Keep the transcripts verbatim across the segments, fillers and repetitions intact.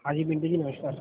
हाँ जी पिंटू जी नमस्कार।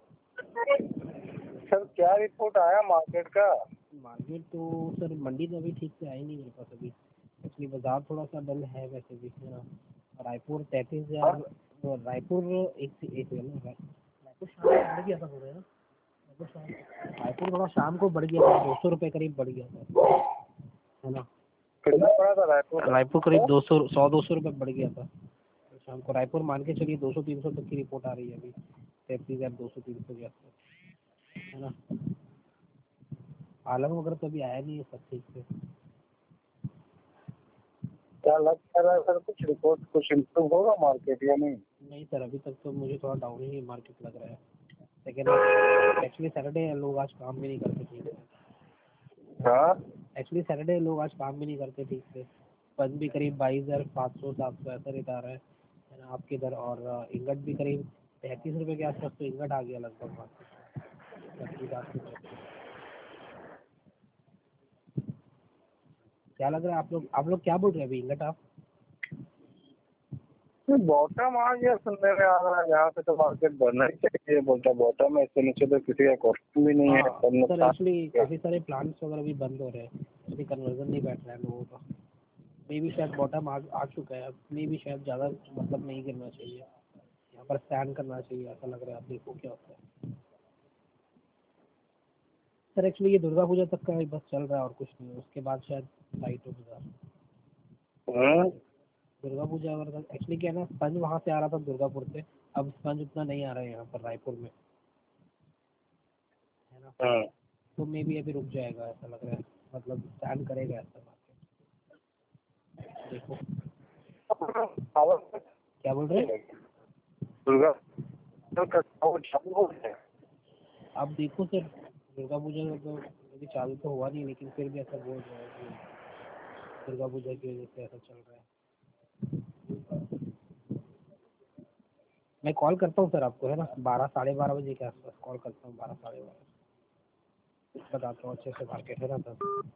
सर क्या रिपोर्ट आया मार्केट का? मार्केट तो सर मंडी तो अभी ठीक से आई नहीं मेरे पास अभी, एक्चुअली बाजार थोड़ा सा डल है वैसे भी, है ना। रायपुर तैंतीस हाँ? हज़ार रायपुर एक से एक है ना। रायपुर शाम को बढ़ गया था थोड़ा, है ना। रायपुर शाम रायपुर थोड़ा शाम को बढ़ गया था, दो सौ रुपये करीब बढ़ गया था, है ना। कितना पड़ा था रायपुर? रायपुर करीब दो सौ सौ दो सौ रुपये बढ़ गया था शाम को। रायपुर मान के चलिए दो सौ तीन सौ तक की रिपोर्ट आ रही है अभी, तैंतीस हज़ार दो सौ तीन सौ के आसपास, है ना। आलम वगैरह तो अभी आया नहीं है सब ठीक से। क्या लग रहा है सर कुछ रिपोर्ट कुछ इम्प्रूव होगा मार्केट या नहीं? नहीं सर अभी तक तो मुझे थोड़ा डाउन ही मार्केट लग रहा है, लेकिन एक्चुअली सैटरडे लोग आज काम भी नहीं करते ठीक से। हाँ? एक्चुअली सैटरडे लोग आज काम भी नहीं करते ठीक से। फंड भी करीब बाईस हज़ार पाँच सौ सात सौ ऐसा रेट आ रहा है, है ना आपके इधर। और इंगट भी करीब पैंतीस रुपये के आसपास तो इंगट आ गया लगभग मार्केट में। क्या लग रहा है आप लोग आप लोग क्या बोल रहे हैं अभी इंगट आप? बॉटम आ गया सुनने में आ रहा है, यहाँ पे तो मार्केट बढ़ना ही चाहिए। बोलता बॉटम है, इससे नीचे तो किसी का क्वेश्चन भी नहीं है। हाँ सब सर नुकसान एक्चुअली काफ़ी सारे प्लांट्स वगैरह भी बंद हो रहे हैं, इसलिए कन्वर्जन नहीं बैठ रहा है लोगों का। मे भी शायद बॉटम आ, आ चुका है, मे भी शायद ज़्यादा मतलब नहीं गिरना चाहिए, यहाँ पर स्टैंड करना चाहिए ऐसा लग रहा है। आप देखो क्या होता है सर। एक्चुअली ये दुर्गा पूजा तक का बस चल रहा है और कुछ नहीं, उसके बाद शायद लाइट हो बाजार। हम्म? दुर्गा पूजा अगर एक्चुअली क्या है ना, स्पंज वहाँ से आ रहा था दुर्गापुर से, अब स्पंज उतना नहीं आ रहा है यहाँ पर रायपुर में, है ना। हम्म। तो मे भी अभी रुक जाएगा ऐसा लग रहा है, मतलब स्टैंड करेगा ऐसा मार्केट। देखो क्या बोल रहे हैं। दुर्गा तो चालू हो गया है। आप देखो सर दुर्गा पूजा का तो अभी चालू तो हुआ नहीं, लेकिन फिर भी ऐसा बोल रहा है कि दुर्गा पूजा की वजह से ऐसा चल रहा है। मैं कॉल करता हूँ सर आपको, है ना, बारह साढ़े बारह बजे के आसपास कॉल करता हूँ, बारह साढ़े बारह बताता हूँ अच्छे से मार्केट, है ना सर।